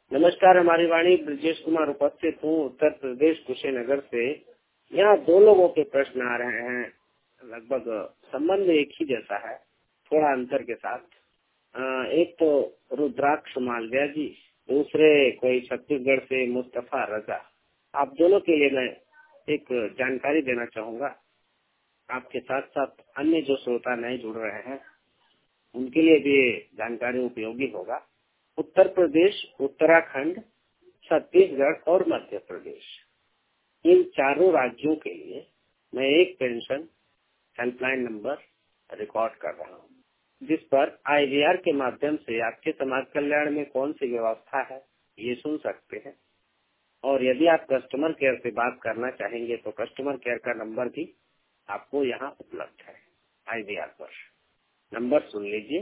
नमस्कार, हमारी वाणी ब्रजेश कुमार उपस्थित हूँ उत्तर प्रदेश कुशीनगर से। यहाँ दो लोगों के प्रश्न आ रहे हैं, लगभग संबंध एक ही जैसा है, थोड़ा अंतर के साथ। एक तो रुद्राक्ष मालविया जी, दूसरे कोई छत्तीसगढ़ से मुस्तफा रजा। आप दोनों के लिए मैं एक जानकारी देना चाहूँगा। आपके साथ साथ अन्य जो श्रोता नए जुड़ रहे हैं उनके लिए भी ये जानकारी उपयोगी होगा। उत्तर प्रदेश, उत्तराखंड, छत्तीसगढ़ और मध्य प्रदेश, इन चारों राज्यों के लिए मैं एक पेंशन हेल्पलाइन नंबर रिकॉर्ड कर रहा हूँ, जिस पर IVR के माध्यम से आपके समाज कल्याण में कौन सी व्यवस्था है ये सुन सकते हैं। और यदि आप कस्टमर केयर से बात करना चाहेंगे तो कस्टमर केयर का नंबर भी आपको यहाँ उपलब्ध है। IVR पर नंबर सुन लीजिए,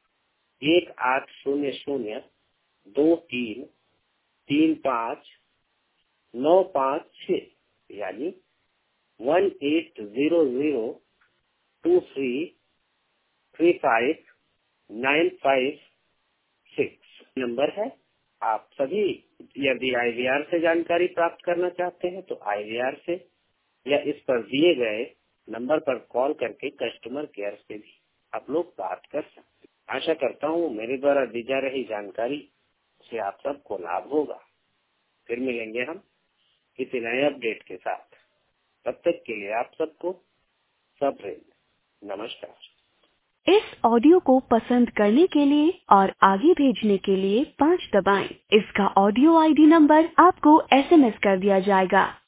1800233595 यानी 1800233595 नंबर है। आप सभी यदि IVR से जानकारी प्राप्त करना चाहते हैं तो IVR से या इस पर दिए गए नंबर पर कॉल करके कस्टमर केयर से भी आप लोग बात कर सकते हैं। आशा करता हूँ मेरे द्वारा दी जा रही जानकारी से आप सबको लाभ होगा। फिर मिलेंगे हम किसी नए अपडेट के साथ। तब तक के लिए आप सबको सब नमस्कार। इस ऑडियो को पसंद करने के लिए और आगे भेजने के लिए 5 दबाएं। इसका ऑडियो ID नंबर आपको SMS कर दिया जाएगा।